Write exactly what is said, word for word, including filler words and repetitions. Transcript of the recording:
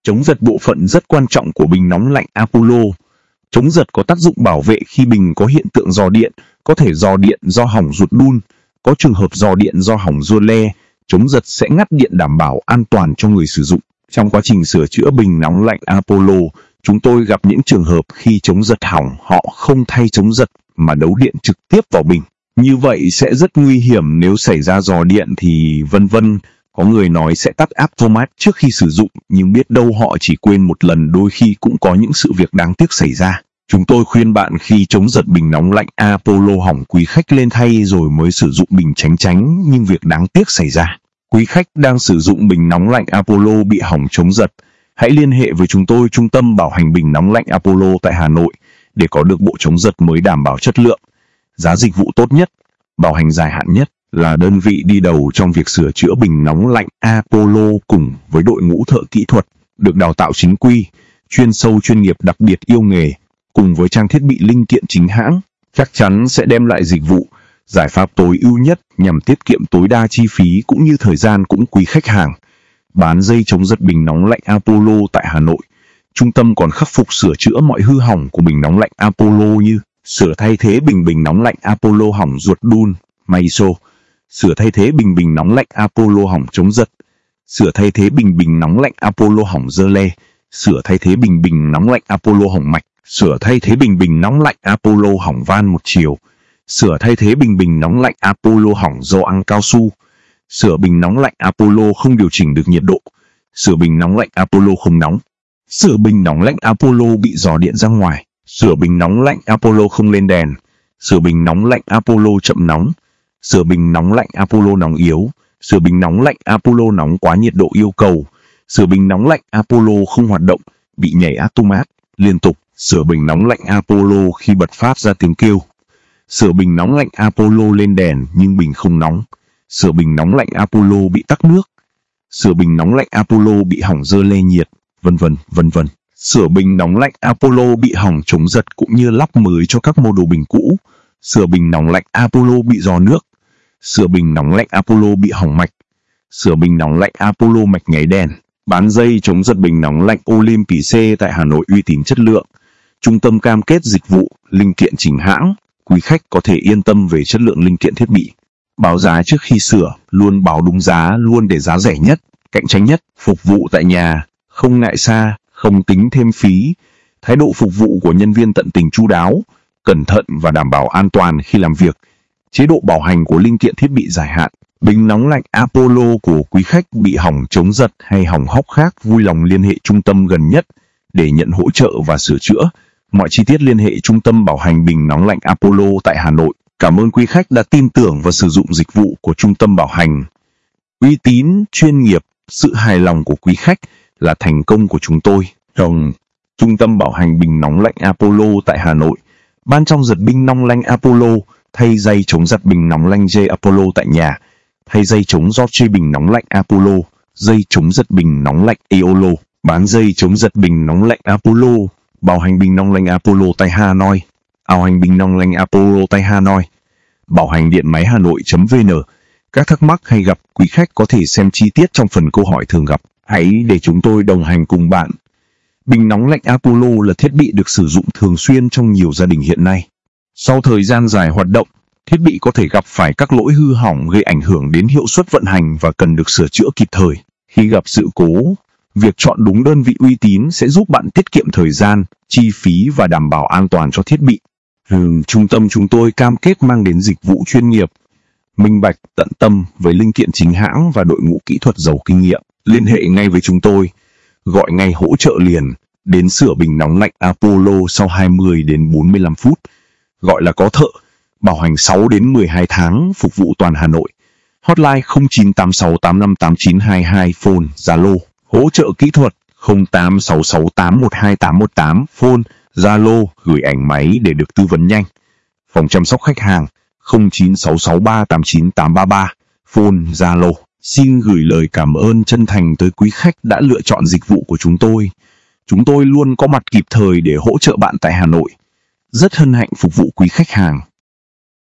Chống giật bộ phận rất quan trọng của bình nóng lạnh Apollo. Chống giật có tác dụng bảo vệ khi bình có hiện tượng rò điện, có thể rò điện do hỏng ruột đun, có trường hợp rò điện do hỏng rua le. Chống giật sẽ ngắt điện đảm bảo an toàn cho người sử dụng. Trong quá trình sửa chữa bình nóng lạnh Apollo, chúng tôi gặp những trường hợp khi chống giật hỏng họ không thay chống giật mà đấu điện trực tiếp vào bình. Như vậy sẽ rất nguy hiểm nếu xảy ra rò điện thì vân vân. Có người nói sẽ tắt automat trước khi sử dụng, nhưng biết đâu họ chỉ quên một lần, đôi khi cũng có những sự việc đáng tiếc xảy ra. Chúng tôi khuyên bạn khi chống giật bình nóng lạnh Apollo hỏng, quý khách lên thay rồi mới sử dụng bình tránh tránh nhưng việc đáng tiếc xảy ra. Quý khách đang sử dụng bình nóng lạnh Apollo bị hỏng chống giật, hãy liên hệ với chúng tôi, Trung tâm Bảo hành Bình nóng lạnh Apollo tại Hà Nội, để có được bộ chống giật mới đảm bảo chất lượng, giá dịch vụ tốt nhất, bảo hành dài hạn nhất, là đơn vị đi đầu trong việc sửa chữa bình nóng lạnh Apollo cùng với đội ngũ thợ kỹ thuật, được đào tạo chính quy, chuyên sâu chuyên nghiệp, đặc biệt yêu nghề, cùng với trang thiết bị linh kiện chính hãng, chắc chắn sẽ đem lại dịch vụ, giải pháp tối ưu nhất nhằm tiết kiệm tối đa chi phí cũng như thời gian cũng quý khách hàng. Bán dây chống giật bình nóng lạnh Apollo tại Hà Nội. Trung tâm còn khắc phục sửa chữa mọi hư hỏng của bình nóng lạnh Apollo như sửa thay thế bình bình nóng lạnh Apollo hỏng ruột đun, Maiso, sửa thay thế bình bình nóng lạnh Apollo hỏng chống giật, sửa thay thế bình bình nóng lạnh Apollo hỏng giơ le, sửa thay thế bình bình nóng lạnh Apollo hỏng mạch, sửa thay thế bình bình nóng lạnh Apollo hỏng van một chiều, sửa thay thế bình bình nóng lạnh Apollo hỏng do ăn cao su, sửa bình nóng lạnh Apollo không điều chỉnh được nhiệt độ, sửa bình nóng lạnh Apollo không nóng, sửa bình nóng lạnh Apollo bị rò điện ra ngoài, sửa bình nóng lạnh Apollo không lên đèn, sửa bình nóng lạnh Apollo chậm nóng, sửa bình nóng lạnh Apollo nóng yếu, sửa bình nóng lạnh Apollo nóng quá nhiệt độ yêu cầu, sửa bình nóng lạnh Apollo không hoạt động, bị nhảy automat liên tục, sửa bình nóng lạnh Apollo khi bật phát ra tiếng kêu, sửa bình nóng lạnh Apollo lên đèn nhưng bình không nóng, sửa bình nóng lạnh Apollo bị tắc nước, sửa bình nóng lạnh Apollo bị hỏng giơ le nhiệt, vân vân, vân vân. Sửa bình nóng lạnh Apollo bị hỏng chống giật cũng như lắp mới cho các mô đồ bình cũ, sửa bình nóng lạnh Apollo bị rò nước, sửa bình nóng lạnh Apollo bị hỏng mạch, sửa bình nóng lạnh Apollo mạch nháy đèn. Bán dây chống giật bình nóng lạnh Olympic C tại Hà Nội, uy tín chất lượng. Trung tâm cam kết dịch vụ, linh kiện chính hãng, quý khách có thể yên tâm về chất lượng linh kiện thiết bị. Báo giá trước khi sửa, luôn báo đúng giá, luôn để giá rẻ nhất, cạnh tranh nhất, phục vụ tại nhà, không ngại xa, không tính thêm phí. Thái độ phục vụ của nhân viên tận tình chu đáo, cẩn thận và đảm bảo an toàn khi làm việc. Chế độ bảo hành của linh kiện thiết bị dài hạn. Bình nóng lạnh Apollo của quý khách bị hỏng chống giật hay hỏng hóc khác, vui lòng liên hệ trung tâm gần nhất để nhận hỗ trợ và sửa chữa. Mọi chi tiết liên hệ Trung tâm Bảo hành Bình nóng lạnh Apollo tại Hà Nội. Cảm ơn quý khách đã tin tưởng và sử dụng dịch vụ của Trung tâm Bảo hành. Uy tín, chuyên nghiệp, sự hài lòng của quý khách là thành công của chúng tôi. Trong Trung tâm Bảo hành Bình nóng lạnh Apollo tại Hà Nội, ban trong giật bình nóng lạnh Apollo, thay dây chống giật bình nóng lạnh J Apollo tại nhà, thay dây chống gió J bình nóng lạnh Apollo, dây chống giật bình nóng lạnh Eolo, bán dây chống giật bình nóng lạnh Apollo, bảo hành bình nóng lạnh Apollo tại Hà Nội, bảo hành bình nóng lạnh Apollo tại Hà Nội, bảo hành điện máy Hà Nội.vn. Các thắc mắc hay gặp quý khách có thể xem chi tiết trong phần câu hỏi thường gặp. Hãy để chúng tôi đồng hành cùng bạn. Bình nóng lạnh Apollo là thiết bị được sử dụng thường xuyên trong nhiều gia đình hiện nay. Sau thời gian dài hoạt động, thiết bị có thể gặp phải các lỗi hư hỏng gây ảnh hưởng đến hiệu suất vận hành và cần được sửa chữa kịp thời. Khi gặp sự cố, việc chọn đúng đơn vị uy tín sẽ giúp bạn tiết kiệm thời gian, chi phí và đảm bảo an toàn cho thiết bị. Ừ, trung tâm chúng tôi cam kết mang đến dịch vụ chuyên nghiệp, minh bạch, tận tâm với linh kiện chính hãng và đội ngũ kỹ thuật giàu kinh nghiệm. Liên hệ ngay với chúng tôi, gọi ngay hỗ trợ liền, đến sửa bình nóng lạnh Apollo sau hai mươi đến bốn mươi lăm phút. Gọi là có thợ, bảo hành sáu đến mười hai tháng, phục vụ toàn Hà Nội. Hotline không chín tám sáu tám năm tám chín hai hai, phone, Zalo. Hỗ trợ kỹ thuật không tám sáu sáu tám một hai tám một tám, phone, Zalo, gửi ảnh máy để được tư vấn nhanh. Phòng chăm sóc khách hàng không chín sáu sáu ba tám chín tám ba ba, phone, Zalo. Xin gửi lời cảm ơn chân thành tới quý khách đã lựa chọn dịch vụ của chúng tôi. Chúng tôi luôn có mặt kịp thời để hỗ trợ bạn tại Hà Nội. Rất hân hạnh phục vụ quý khách hàng.